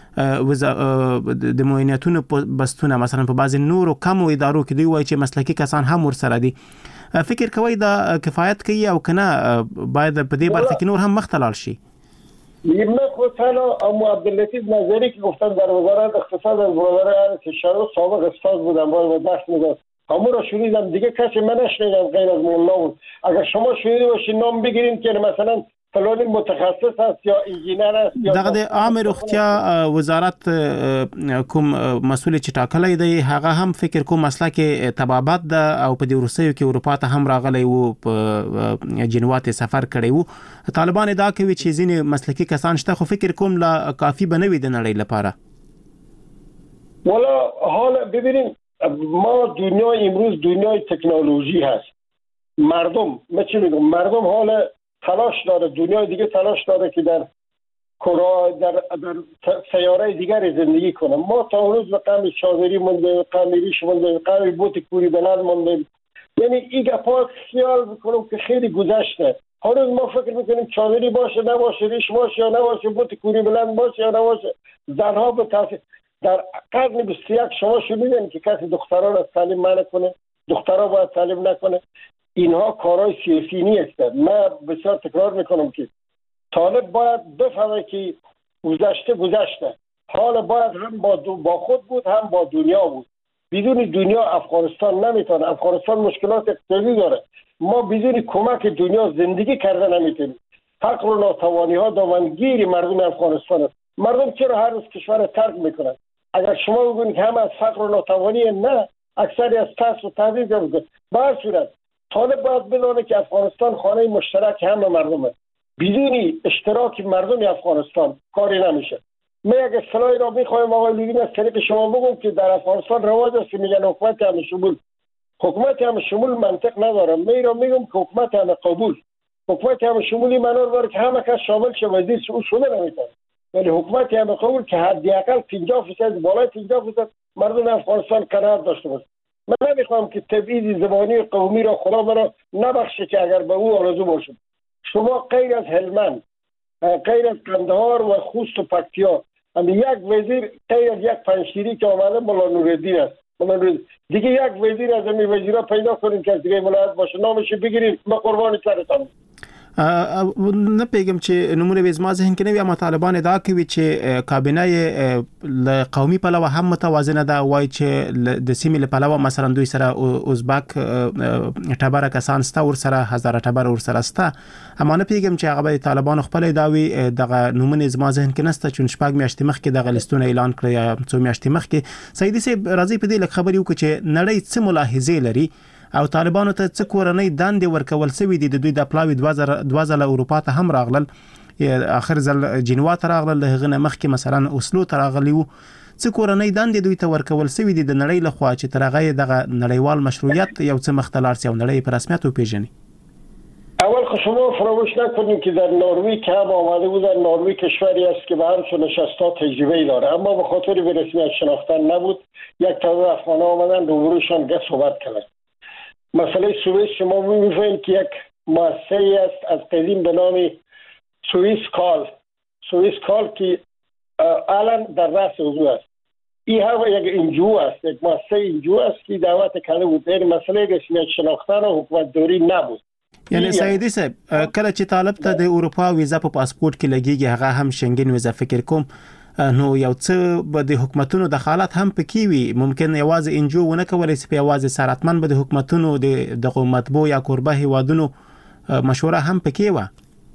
د معایناتونو بستونه، مثلا په بعضی نورو کمو ادارو کې دوی وایي چې مسلکی کسان هم ورسره دي. فکر کوي دا کفایت کوي او کنه باید په دې برخه کې نور هم مختلال شي؟ من خود تنها اما عبداللطیف نظری که گفتن در وزارت اقتصاد از وزارت کشور سابق استاد بودم باید دست میداد، همون را شنیدم، دیگه کسی من نشنیدم غیر از مولا بود. اگر شما شنیده باشید نام بگیریم که مثلا فلانی متخصص است یا انجینر است یا دغه د عامه روغتیا وزارت کوم مسؤل چې ټاکلی دی هغه هم فکر کوم مسلک تبابت ده او په دې وروستیو کې اروپا ته هم راغلی وو، په جنوا ته سفر کړی وو. طالبان ادعا کوي چې ځینې مسلکي کسان شته، خو فکر کوم لا کافی به نه وي د نړۍ لپاره. والا حالا ببینیم، ما دنیا امروز دنیای تکنولوژی هست. مردم من چی میگم، مردم حالا تلاش داره، دنیای دیگه تلاش داره که در کره در, در سیاره دیگری زندگی کنه. ما تا روز به قوم شاذری مونده، قوم ریش مونده، قوم بوت کوری بلند مونده. یعنی این گپا خیال میکنم که خیلی گذشته. هر روز ما فکر میکنیم شاذری باشه نباشه، ریش باشه یا نباشه، بوت کوری بلند باشه یا نباشه. زنها به تاثیر در قرن بیست و یک شما شنیدین که کسی دختران از تعلیم منع کنه، دخترها باید تعلیم نکنه. اینها کارهای سیاسی نیست. من بسیار تکرار میکنم که طالب باید بفهمه که گذشته گذشته، حال باید هم با, با خود بود هم با دنیا بود. بدون دنیا افغانستان نمیتونه. افغانستان مشکلات اقتصادی داره، ما بدون کمک دنیا زندگی کرده نمیتونیم. فقر و ناتوانی ها دامنگیر مردم افغانستان است. مردم چرا هر روز کشور را ترک میکنند؟ اگر شما بگویید که همه از فقر و ناتوانی، نه، اکثری از ترس و تهدید میکنند. به هر صورت طالب باید بدانه که افغانستان خانه مشترک همه مردم است. بدون اشتراک مردم افغانستان کاری نمیشه. من یک اصطلاحی را میخوایم آقای لوگین از طریق شما بگم که در افغانستان رواج است که میگن حکومت همه شمول. حکومت همه شمول منطق نداره. من را میگم که حکومت همه قبول. حکومت همه شمولی منور داره که همه کس شامل شه، وزیر او شده نمیتونه. ولی حکومت همه قبول که حداقل پنجاه درصد بالای پنجاه درصد مردم افغانستان قرار داشته باشه. من نمیخوام که تبعیض زبانی و قومی را خدا مرا نبخشه که اگر به او آرزو باشد. شما غیر از هلمند، غیر از قندهار و خوست و پکتیا، اما یک وزیر غیر از یک پنشیری که آمده مولا نورالدین است. دیگه یک وزیر از این وزیرا پیدا کنیم که از دیگه ولایت باشه، نامش بگیرید، ما قربانی سرتان. نه پیغام چې نمونه به زما ذهن کې نه وي، اما طالبان ادعا کوي چې کابینه قومي پلوه هم متوازنه ده، وایي چې د سیمې له پلوه مثلا دوی سره ازبک ټبره کسان ستا ور سره هزاره ټبره ور سره ستا، اما نه پیغام چې هغه د طالبان خپل ادعاوي دغه نمونه زما ذهن کې نسته چې شپږ میاشتې مخکې دغه لیستونه اعلان کړی یا څو میاشتې مخکې. سیدي صاحب راځي په دې لک خبرې وکړي چې نړۍ څه ملاحظې لري او طالبانو ته څه کورنۍ دندې ورکول سوي دي. د دوی د پلاوي دوه ځله اروپا ته هم راغلل، اخر ځل جنوا ته راغلل، هغه نه مخکې مثلا اوسلو ته راغلی وو. څه کورنۍ دندې دوی ته ورکول سوي دي د نړۍ لخوا چې تر هغه دغه نړیوال مشروعیت یو څه مختلار سي او نړۍ په رسمیت وپیژني؟ اول خو شما فراموش نکنید که در نروژ که هم آمده بودن، نروژ کشوری است که به هر سو نشستات تجربه‌ای داره، اما به خاطر به رسمیت شناختن نبود. یک تعداد افغان‌ها آمدن روبروشان گپ صحبت کردن. مسئله سوئیس شما می‌فهمید که یک مؤسسه است از قدیم به نام سوئیس کال، سوئیس کال که الان در رأس موضوع است. این هم یک انجو است، یک مؤسسه انجو است که دعوت کرده بود. این مسئله رسمیت شناختن و حکومت دوری نبود. یعنی سیدی صاحب کله چې طالب ته د اروپا ویزا په پاسپورت کې لګیږي هغه هم شنګن ویزا فکر کوم، نو یو څه به د حکومتونو د حالت هم پکې وي. ممکن یوازې انجو ونه کولای شي، په یوازې سراتمن به د حکومتونو د دغه مطبوع یا کوربه هیوادونو مشوره هم پکې و.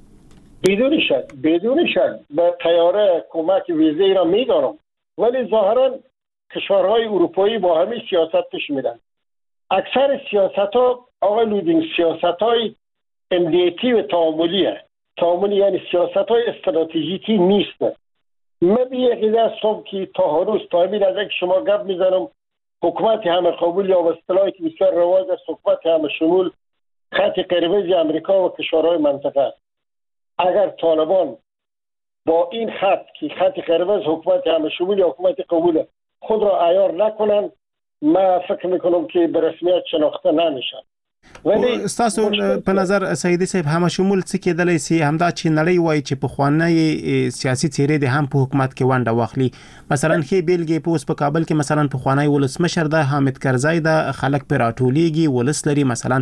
بدون شک بدون شک به طیاره کمک ویزه را میدارم، ولی ظاهرا کشورهای اروپایی با همین سیاست پیش میرن. اکثر سیاست‌ها آقای لودینگ سیاست‌های امنیتی و تعاملیه. تعاملی یعنی سیاست‌های استراتژیکی نیست. من به یک ایده هستم که تا هنوز تا همین از یک شما گپ میزنم حکومت همه قبول یا اصطلاحی که بسیار رواج است، حکومت همه شمول، خط قرمز امریکا و کشورهای منطقه است. اگر طالبان با این خط که خط قرمز حکومت همه شمول یا حکومت قبول خود را عیار نکنن، ما فکر میکنم که به رسمیت شناخته نمیشن. ولی تاسو په نظر سیدی صاحب هم شمول څه کېدلی سي همدا چې نړۍ وایي چې په خوانی سیاسي څیرې د هم په حکومت کې ونډه واخلي. مثلا خې بیلګې په اوس په کابل کې مثلا په خوانی ولسمشر د حامد کرزی د خلک پر راټولېږي ولس لري، مثلا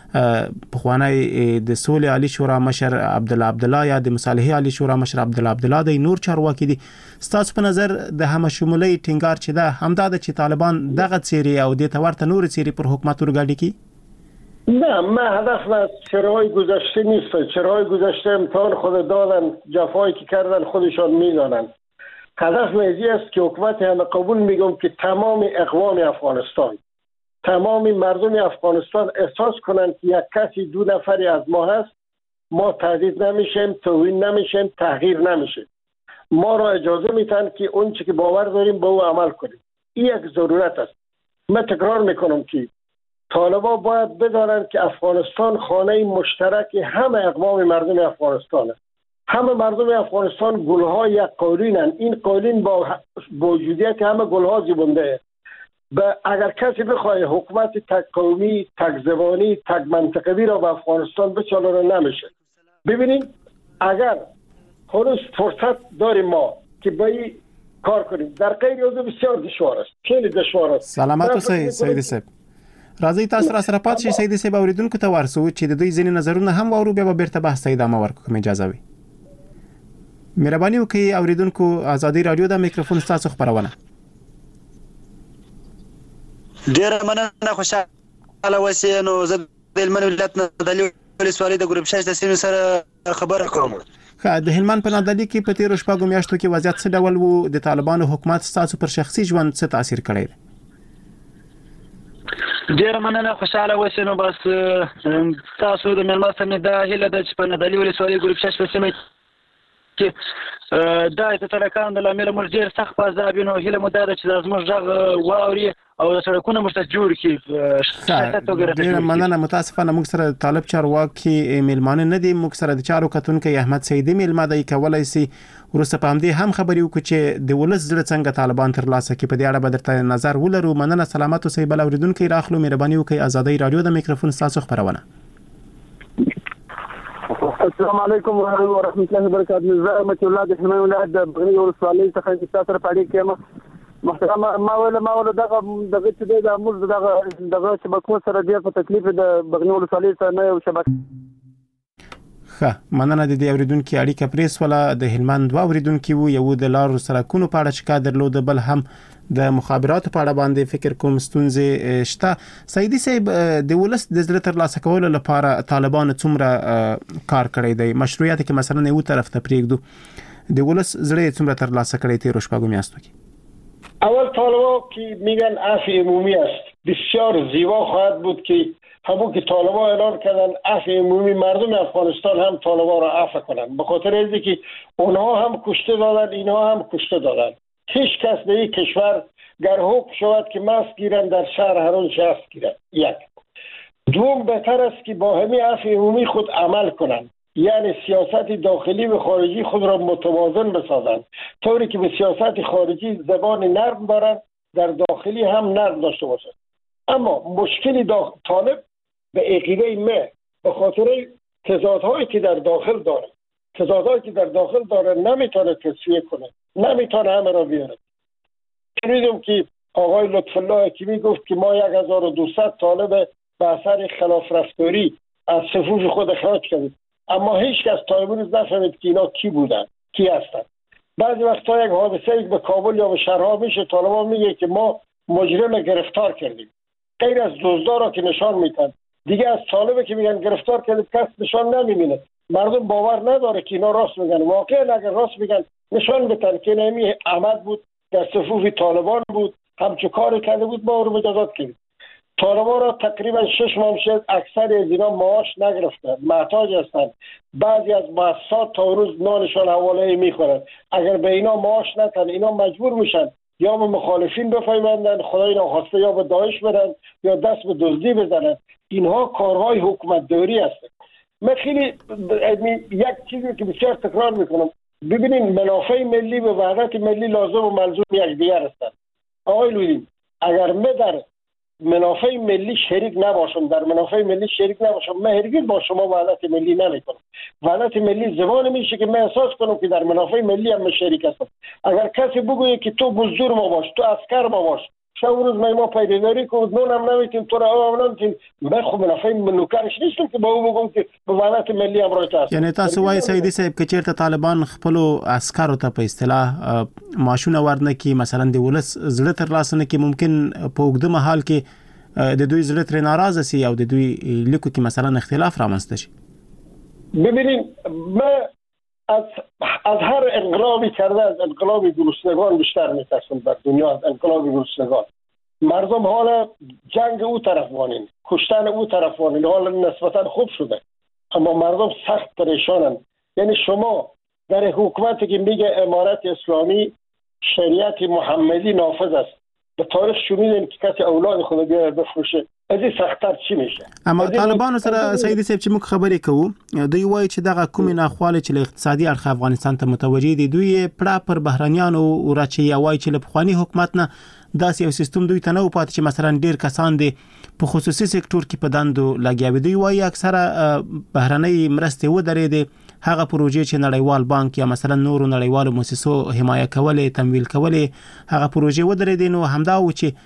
په خوانی د سولې عالی شورا مشر عبد الله عبد الله یا د مصالحې عالی شورا مشر عبد الله عبد الله د نور چارواکي دي. تاسو په نظر د هم شمولي ټینګار چې دا همدا د چې طالبان دغه څیرې او د تورته نور څیرې پر حکومت ورګاډي کی؟ نه، من هدف از چرای گذشته نیست. چرای گذشته امتحان خود دادن، جفایی که کردن خودشان میدانن. هدف میزی است که حکومت همه قبول میگم که تمام اقوام افغانستان، تمام مردم افغانستان احساس کنند که یک کسی دو نفری از ما هست، ما تهدید نمیشیم، توهین نمیشیم، تحقیر نمیشیم. ما را اجازه میتن که اون چی که باور داریم به او عمل کنیم. این یک ضرورت است. من تکرار میکنم که طالبان باید بدانند که افغانستان خانه مشترک همه اقوام مردم افغانستان است. همه مردم افغانستان گلها یک قالینند. این قالین با وجودیت همه گلها زیبنده است. اگر کسی بخواه حکومت تک قومی، تک زبانی، تک منطقوی را به افغانستان بچالانه نمیشه. ببینید اگر هنوز فرصت داریم ما که به این کار کنیم، در غیر از بسیار دشوار است، خیلی دشوار است. سلامت اوسئ سید صاحب. راځي تاسو را سره پات شئ سید صاحب، اوریدونکو ته ورسو چې د دوی ځینې نظرونه هم واورو، بیا به بیرته بحث ته ادامه ورکړو کوم اجازه وي. مهرباني وکړئ اوریدونکو، ازادي رادیو د میکروفون تاسو خبرونه. ډیره مننه، خوشاله اوسئ. نو زه د هلمند ولایت نه د علي ولسوالۍ د ګروپ شش د سیمې سره خبره کوم. د هلمند په نادلي کې په تیرو شپږو میاشتو کې وضعیت څه ډول وو؟ د طالبانو حکومت ستاسو پر شخصي ژوند څه تاثیر کړی دی؟ ډیره مننه، خوشاله اوسئ. نو بس تاسو د مېلمه سره دا هیله ده چې په نادلي ولسوالۍ ګروپ شش په سیمه کې دا د ترکان د لامل موږ ډیر سخت په عذاب نو هیله مو ده چې زموږ غږ واوري او د سړکونو مشته جوړ کړي. ډیره مننه. متاسفانه موږ سره طالب چارواکي میلمانه نه دي، موږ سره د چارو کتونکو احمد سیدی میلمه دی، کولای شي ورسته په همدې هم خبرې وکړي چې د ولس زړه څنګه طالبان تر لاسه کې په دې اړه به درته نظر ولرو. مننه، سلامات اوسئ. بل اوریدونکو راخلو مهرباني وکړئ. آزادۍ رادیو د میکروفون تاسو خبرونه. السلام علیکم ورحمۃ اللہ وبرکاتہ. زه مت الله د هلمند ولایت د بغنی ولسوالۍ څخه تاسو سره پاړې کېم. محترم ما ولا ما ولا دغه دغه چې د امور دغه دغه شبکو سره ډیر په تکلیف د بغنی ولسوالۍ سره نه یو شبکه. ښه، مننه. د دې اوریدونکو اړیکه پریس ولا د هلمند دوه اوریدونکو وو، یو د لارو سرکونو په اړه چې درلود، بل هم د مخابراتو په اړه باندې فکر کوم ستونزې شته. سیدی صاحب، د ولس د زړه تر لاسه کولو لپاره طالبانو څومره کار کړی دی؟ مشروعیت کې مثلا یو طرف ته پریږدو، د ولس زړه څومره تر لاسه کړی تیرو شپږو میاشتو کې؟ اول طالبان که میگن عفو عمومی است، بسیار زیبا خواهد بود که همون که طالبان اعلان کردن عفو عمومی، مردم افغانستان هم طالبان را عفو کنن، به خاطر اینکه که اونها هم کشته دادن، اینها هم کشته دادن. هیچ کس در این کشور گر حکم شود که مست گیرن در شهر هر اون شخص گیرن. یک دوم، بهتر است که با همین عفو عمومی خود عمل کنن، یعنی سیاست داخلی و خارجی خود را متوازن بسازند، طوری که به سیاست خارجی زبان نرم دارند، در داخلی هم نرم داشته باشند. اما مشکلی دا... طالب به عقیده ما به خاطر تضادهایی که در داخل داره تضادهایی که در داخل داره نمیتونه تصفیه کنه، نمیتونه همه را بیاره. شنیدم که آقای لطف الله حکیمی گفت که ما یک هزار و دویست طالب به اثر خلاف رفتاری از صفوف خود اخراج کردیم، اما هیچ کس تا امروز نفهمید که اینا کی بودن، کی هستن. بعضی وقتا یک حادثه به کابل یا به شهرها میشه، طالبان میگه که ما مجرم گرفتار کردیم، غیر از دزدا را که نشان میدن. دیگه از طالبه که میگن گرفتار کردیم کس نشان نمیبینه، مردم باور نداره که اینا راست میگن. واقعا اگر راست میگن نشان بدن که نمی احمد بود در صفوف طالبان بود، همچه کاری کرده بود، ما او رو مجازات کردیم. طالبان را تقریبا شش ماه میشه اکثر از اینا معاش نگرفتن، محتاج هستن. بعضی از مؤسسات تا روز نانشان حواله میخورن. اگر به اینا معاش ندن اینا مجبور میشن یا به مخالفین بفهمندن، خدای ناخواسته یا به داعش برن یا دست به دزدی بزنن. اینها کارهای حکومت داری هست. من خیلی یک چیزی که بسیار تکرار میکنم، ببینید منافع ملی و وحدت ملی لازم و ملزوم یکدیگر هستند. آقای لودین، اگر ما در منافع ملی شریک نباشم، در منافع ملی شریک نباشم، من هرگز با شما وحدت ملی نمیکنم. وحدت ملی زمان میشه که من احساس کنم که در منافع ملی هم شریک هستم. اگر کسی بگویه که تو مزدور ما باش، تو عسکر ما باش، شب روز ما پیداوری کنم، نون هم نمیتیم، تو را هم نمیتیم، من خب منافع نوکرش نیستم که با او بگم که به وحدت ملی همراه است. یعنی تاسو وایي سیدی صاحب که چیرته طالبان خپل عسکرو ته په اصطلاح ماشونه ورنه کی، مثلا د ولس زړه تر لاسه نه کی، ممکن په اوږده مهال کې د دوی زړه تر ناراضه سي او د دوی لیکو کې مثلا اختلاف رامنځته شي. ببینید من از از هر انقلابی کرده از انقلاب گرسنگان بیشتر میترسم در دنیا، از انقلاب گرسنگان. مردم حالا جنگ او طرفوانین، کشتن او طرفوانین، حالا نسبتا خوب شده، اما مردم سخت پریشانن. یعنی شما در حکومتی که میگه امارت اسلامی شریعت محمدی نافذ است، به تاریخ شنیدین که کسی اولاد خود بیاره بفروشه، از این سخت‌تر چی میشه؟ اما طالبانو سره سیدی صاحب چې موږ خبرې کوو، دوی وایي چې دغه کومې ناخواله چې له اقتصادي اړخه افغانستان ته متوجه دي، دوی پړه پر بهرانیانو راچي وایي چې له پخواني حکومت نه داسې یو سیستم دوی ته نه پاتې چې مثلا ډیر کسان دي په خصوصي سکتور کې په دندو لګیاوي. دوی وایي اکثره بهرنۍ مرستې ودرېدې، هغه پروژې چې نړیوال بانک یا مثلا نورو نړیوالو مؤسسو حمایه کولې، تمویل کولې، هغه پروژې ودرېدې. نو همدا و چې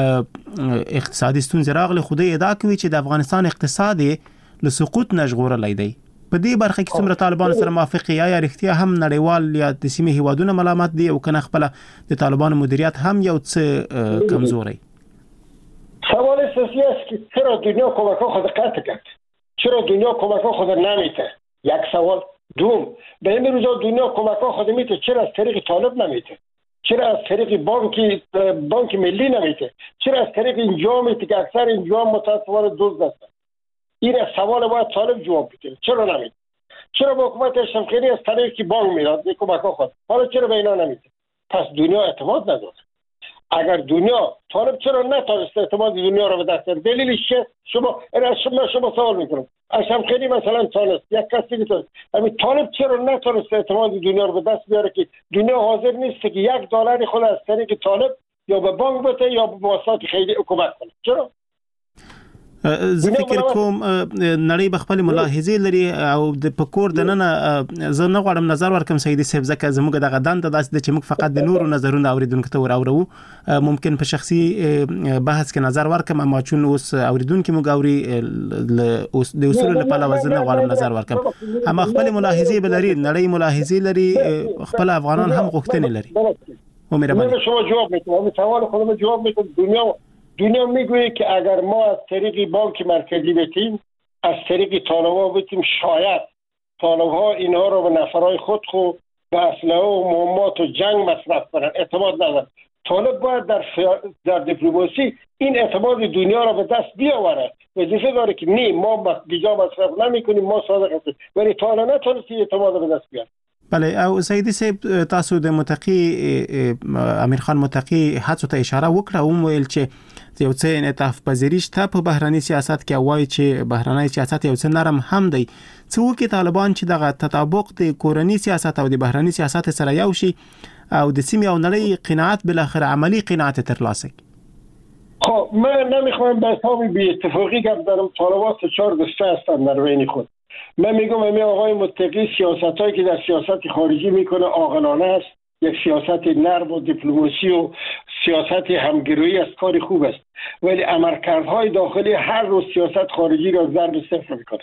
اقتصادي ستونزې راغلي. خدای ادعا کوي چې د افغانستان اقتصاد له سقوط نه ژغورلی دی. په دې برخه کې څومره طالبان سره موافق یا یا رښتیا هم نړیوال یا د سیمې هیوادونو ملامت دي او کنه خپل د طالبانو مدیریت هم یو څه کمزوري؟ سوال اساسی است که چرا دنیا کمک خود قطع کرد؟ چرا دنیا کمک خود نمیده؟ یک سوال. دوم، به این روزا دنیا کمک ها خود میته، چرا از طریق طالب نمیته؟ چرا از طریق بانک بانک ملی نمیته؟ چرا از طریق اینجا میته که اکثر اینجا متاسفانه دزد هستند؟ این سوال باید طالب جواب بده. چرا نمیته؟ چرا با حکومت اشرف غنی از طریق بانک میاد این کمک ها خود؟ حالا چرا به اینا نمیته؟ پس دنیا اعتماد نداره. اگر دنیا طالب چرا نتونست اعتماد دنیا رو به دست بیاره؟ دلیلش چیه؟ شما انا شما شما سوال میکنم. اشرف غنی مثلا تونست، یک کسی که همین طالب چرا نتونست اعتماد دنیا رو به دست بیاره که دنیا حاضر نیست که یک دلار خود از طریق طالب یا به بانک بده یا به مؤسسات خیریه حکومت کنه؟ چرا؟ زه فکر کوم نړۍ به خپل ملاحظې لري او د پکور د نن زه نه غواړم نظر ورکم سیدي صاحب ځکه زموږ دغه دنده داسې ده چې موږ فقط د نورو نظرونه اوریدونکو ته وراورو. ممکن په شخصي بحث کې نظر ورکم اما چون اوس اوریدونکو موږ اوري اوس د اصول په پلوه زه نه غواړم نظر ورکم اما خپل ملاحظې به لري، نړۍ ملاحظې لري، خپل افغانان هم غوښتنې لري. و مهرباني شما جواب میدم. سوال خودم جواب میدم. دنیا دنیا میگوید که اگر ما از طریق بانک مرکزی بتیم، از طریق طالب‌ها بتیم، شاید طالب‌ها اینها رو به نفرهای خود خو به اسلحه و مهمات و جنگ مصرف کنن. اعتماد ندارن. طالب باید در در دیپلماسی این اعتماد دنیا رو به دست بیاوره. وظیفه داره که نه ما بیجا مصرف نمی‌کنیم، ما صادق هستیم. ولی طالب نتونستی اعتماد رو به دست بیاره. بله او سیدی صاحب تاسو د متقی امیر خان متقی هڅو ته اشاره وکړه او ویل چې یو څه انعطاف پذیری شته په بهراني سیاست کې، وایي چې بهراني سیاست یو څه نرم هم دی. څه وکړي طالبان چې دغه تطابق د کورنی سیاست او د بهراني سیاست سره یو شي او د سیمې او نړۍ قناعت بل اخر عملی قناعت ترلاسه کړي؟ خب من نمیخوام به حساب بی اتفاقی گپ زنم. طالبان سه چهار گسته هستند در بین خود. من میگم همین آقای متقی سیاستایی که در سیاست خارجی میکنه عاقلانه است، یک سیاست نرم و دیپلماسی و سیاست همگرایی از کار خوب است، ولی عملکردهای داخلی هر روز سیاست خارجی را ضرب صفر میکنه.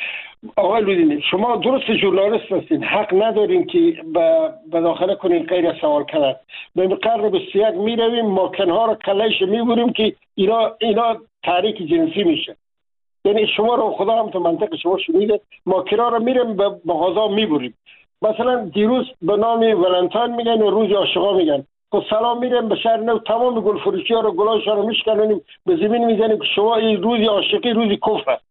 آقای لودینی شما درست ژورنالیست هستین، حق ندارین که به داخله کنین غیر از سوال کردن. به قرن بیست و یک میرویم ماکنها را کلهش میبریم که اینا اینا تحریک جنسی میشه. یعنی شما رو خدا هم تو منطق شما شنیده، ما کرا رو میریم به غذا میبریم. مثلا دیروز به نام ولنتاین میگن و روز عاشقا میگن. خب سلام میریم به شهر نو تمام گل فروشی ها رو گلاش ها رو میشکنیم به زمین میزنیم که شما این روز عاشقی روز کفر است.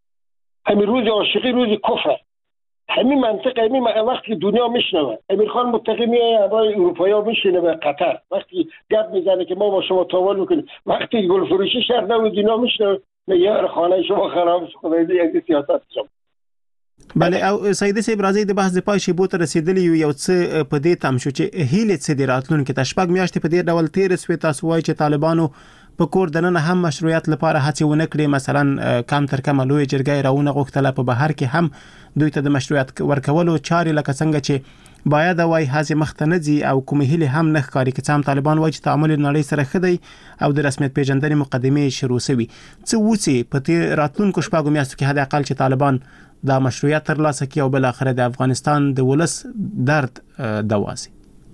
همین روز عاشقی روز کفر است. همین منطق همین وقتی دنیا میشنوه. امیر خان متقی میایه برای اروپایی ها میشینه به قطر وقتی گپ میزنه که ما با شما تاول میکنیم، وقتی گل فروشی شهر نو دنیا میشنوه یار خانه شما خراب شد. خدای دې یک سیاست شم. بله او سیدي صاحب راځي د بحث د پای شی بوت رسیدلی یو څه په دې تم شو چې هیله څه دی راتلونکي تشبګ میاشتې په دې ډول تیر سوي تاسو وایي چې طالبانو په کور دننه هم مشروعیت لپاره هڅه ونه کړې، مثلا کم تر کم لوی جرګې راونه غوښتله په بهر کې هم دوی ته د مشروعیت ورکولو چاري لکه څنګه چې باید وای هڅه مختنځي او کومه هله هم نه ښکاری چې هم طالبان وایي چې تعامل نړۍ سره خدای او د رسمیت پیژندنې مقدمه شروع شوی. څه وڅی په تیر راتلونکو شپږو میاشتو کې حد اقل چې طالبان دا مشروعیت ترلاسه کړي او بل اخر د افغانستان د ولس درد دواسي.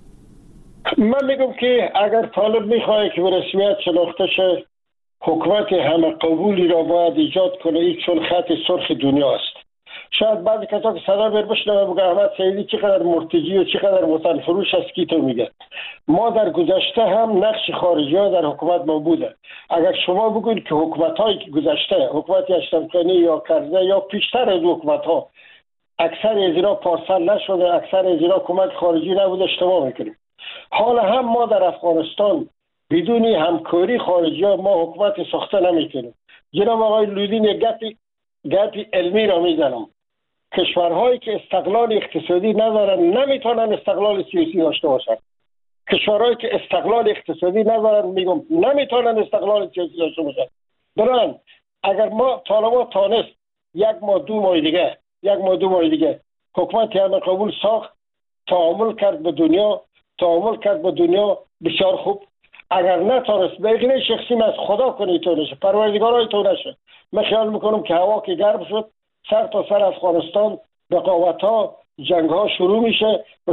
من میگم که اگر طالب میخواد که به رسمیت شناخته شه، حکومت همه قبولی را باید ایجاد کنه. این چون خط سرخ دنیا است. شاید بعضی کسا که صدا بر بشنوه بگه احمد سیدی چقدر مرتجی و چقدر وطن فروش است کی تو میگه. ما در گذشته هم نقش خارجی ها در حکومت ما بوده. اگر شما بگوید که حکومت هایی که گذشته، حکومت اشرف غنی یا کرزی یا پیشتر از حکومت ها، اکثر از اینا پارسال نشده، اکثر از اینا کمک خارجی نبوده، اشتباه میکنیم. حالا هم ما در افغانستان بدون همکاری خارجی ها ما حکومت ساخته نمیکنیم. جناب آقای لودین یک گپی گپی علمی را میزنم. کشورهایی که استقلال اقتصادی ندارن نمیتونن استقلال سیاسی داشته باشن. کشورهایی که استقلال اقتصادی ندارن میگم نمیتونن استقلال سیاسی داشته باشن. بران اگر ما طالبا تانست یک ماه دو ماه دیگه یک ماه دو ماه دیگه حکومت همه قبول ساخت، تعامل کرد به دنیا تعامل کرد به دنیا بسیار خوب. اگر نتونست بگیره شخصی از خدا کنی تو نشه، پروردگارای تو نشه. من خیال میکنم که هوا که گرم شد سر تا سر افغانستان رقابت ها جنگ ها شروع میشه.